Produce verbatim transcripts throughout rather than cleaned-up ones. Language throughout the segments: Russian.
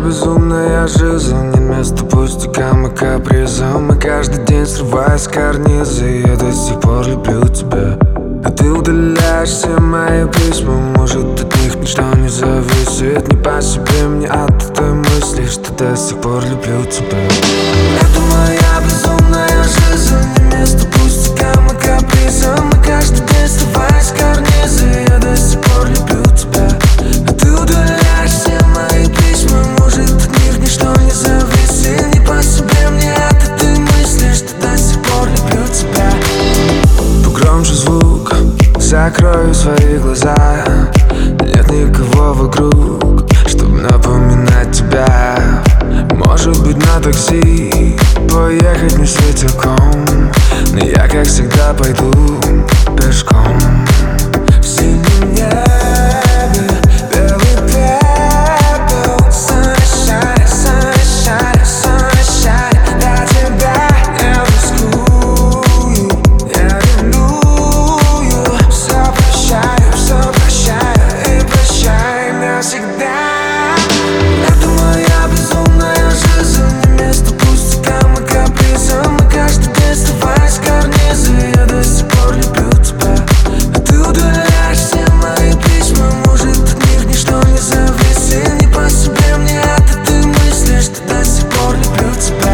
безумная жизнь, нет места пустякам и капризам. И каждый день срываю с карниза, я до сих пор люблю тебя. А ты удаляешь все мои письма, может от них ничто не зависит. Не по себе мне от той мысли, что до сих пор люблю тебя. Это моя безумная жизнь, не место пустякам и капризам. И каждый день срываю с карниза, я до сих пор люблю тебя. А ты удаляешь все мои письма, может от них ничто не зависит. Не по себе мне от этой мысли, что до сих пор люблю тебя. Погромче звук, закрою свои глаза. Нет никого вокруг, чтобы напоминать тебя. Может быть, на такси поехать не светилком, но я, как всегда, пойду пешком. В синем небе белый пепел, sunshine, sunshine, sunshine. Для тебя я рискую, я ревную. Все прощаю, все прощаю и прощаю навсегда. Это моя безумная жизнь, не место пустякам и капризам. И каждый день срываю с карниза, я до сих пор люблю тебя. А ты удаляешь все мои письма, может от них ничто не зависит. Не по себе мне от этой мысли, что до сих пор люблю тебя.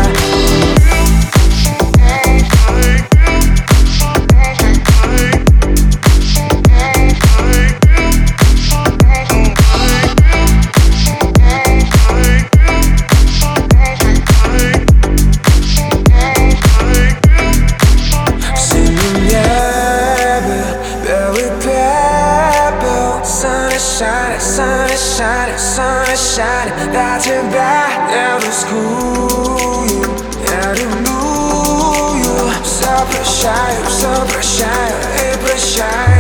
Sunshine, sunshine, sunshine. Для тебя я рискую, я ревную. Все прощаю, все прощаю и прощаю.